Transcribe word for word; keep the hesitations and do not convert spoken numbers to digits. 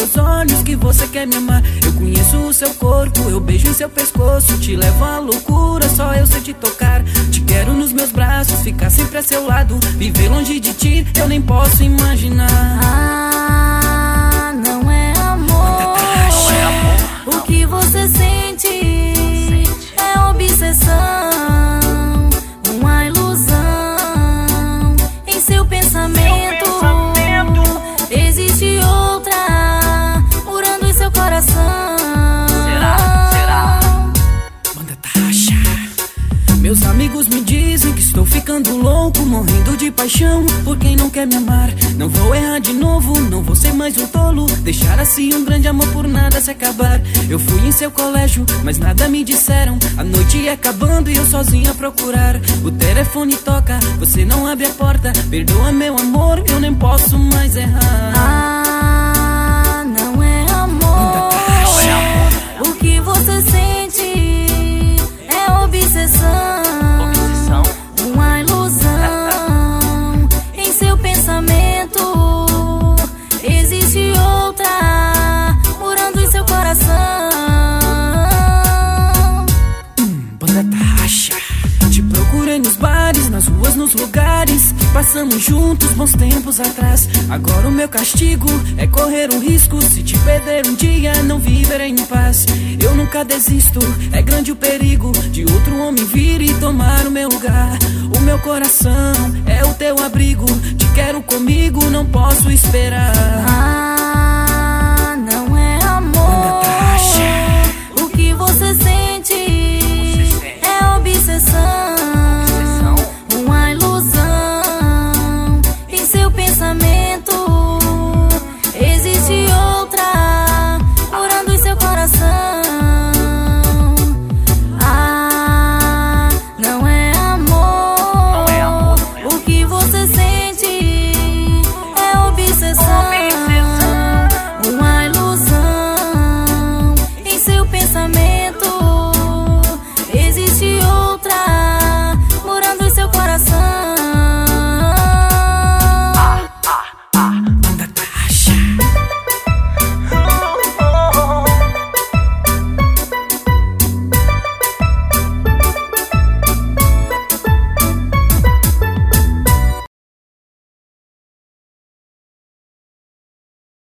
seus olhos que você quer me amar. Eu conheço o seu corpo, eu beijo em seu pescoço, te levo à loucura, só eu sei te tocar. Te quero nos meus braços, ficar sempre a seu lado. Viver longe de ti, eu nem posso imaginar. Ah, não é amor. Não é amor. O que você sente é obsessão, uma ilusão em seu pensamento. Existe outra morando em seu coração. Será? Será? Manda taxa. Meus amigos me dizem que estou ficando louco, morrendo de paixão por quem não quer me amar. Não vou errar de novo, não vou ser mais um tolo, deixar assim um grande amor por nada se acabar. Eu fui em seu colégio, mas nada me disseram. A noite ia acabando e eu sozinho a procurar. O telefone toca, você não abre a porta. Perdoa meu amor, eu nem posso mais errar. Ah, não é amor. Não é amor. O que você sente é obsessão, Obsessão. uma ilusão em seu pensamento. Existe outra morando em seu coração. Hum, banda taxa. Te procurei nos bares, nas ruas, nos lugares que passamos juntos bons tempos atrás. Agora o meu castigo é correr um risco. Se te perder um dia, não viverei em paz. Eu nunca desisto, é grande o perigo de outro homem vir e tomar o meu lugar. O meu coração é o teu abrigo, te quero comigo, não posso esperar.